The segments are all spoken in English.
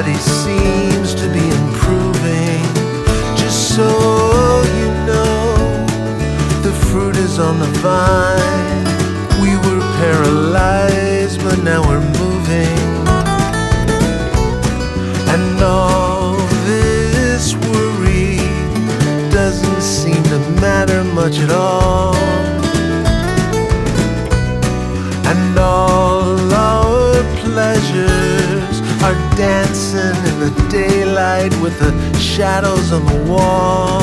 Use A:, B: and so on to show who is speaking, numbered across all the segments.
A: everybody seems to be improving. Just so you know, the fruit is on the vine. We were paralyzed, but now we're moving. And all this worry doesn't seem to matter much at all. And all our pleasures are dancing in the daylight with the shadows on the wall.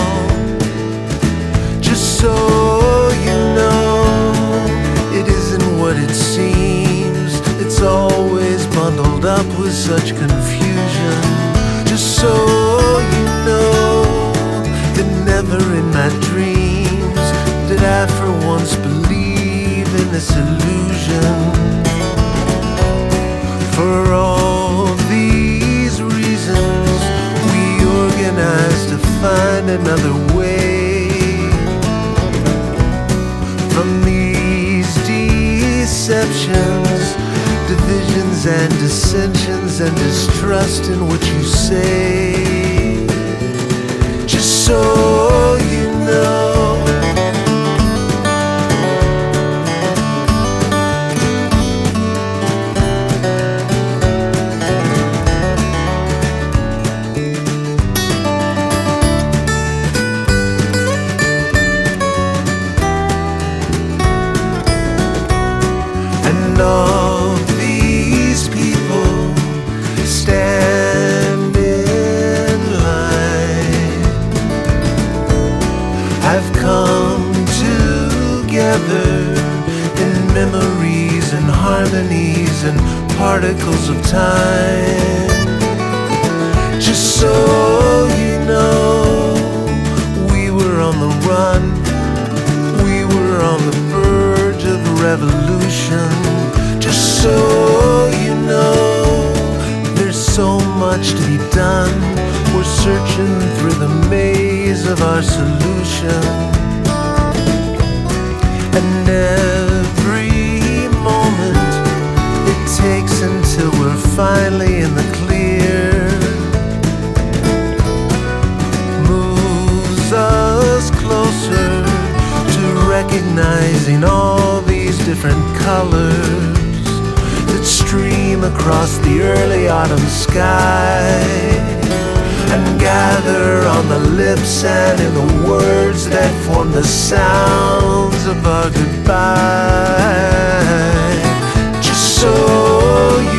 A: Just so you know, it isn't what it seems. It's always bundled up with such confusion. Just so you know, that never in my dreams did I for once believe in this illusion. For all these reasons, we organized to find another way from these deceptions, divisions and dissensions and distrust in what you say. Just so you know, and all these people stand in line, have come together in memories and harmonies and particles of time. Just so you know, we were on the run, we were on the verge of revolution. Just so you know, there's so much to be done. We're searching through the maze of our solution. And every moment it takes until we're finally in the clear moves us closer to recognizing all these different colors that stream across the early autumn sky and gather on the lips and in the words that form the sounds of our goodbye. Just so